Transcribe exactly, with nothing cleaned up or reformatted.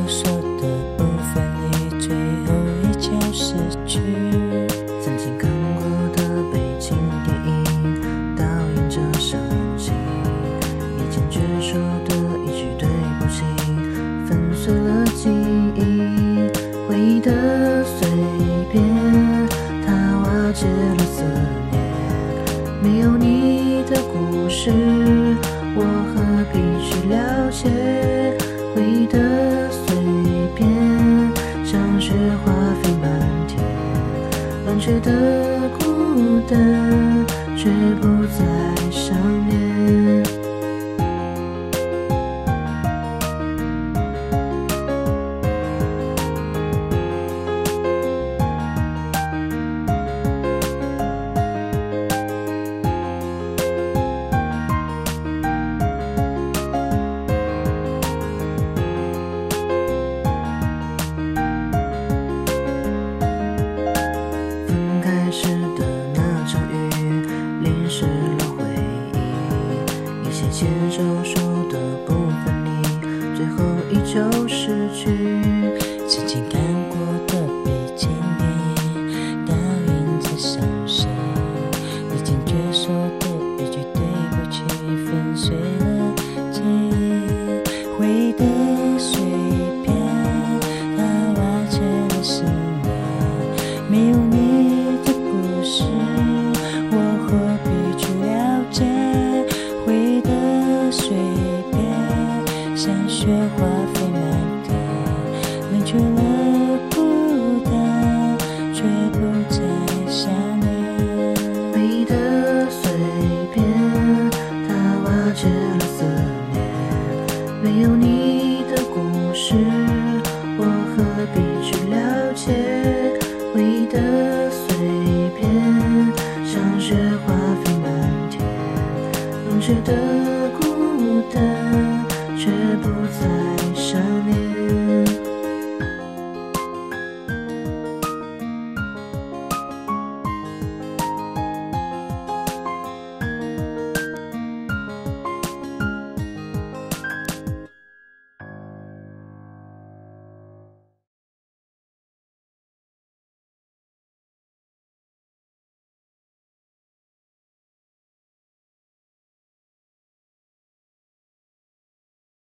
说的不分离，最后依旧失去。 曾经看过的悲情电影，导演着伤心，以前却说的一句对不起，粉碎了记忆。回忆的碎片，它瓦解了思念。没有你的故事，我何必去了解？回忆的碎片，像雪花飞满天，冷却的孤单，却不再想念。时的那场雨，淋湿了回忆，一些牵手说的不分离，最后依旧失去。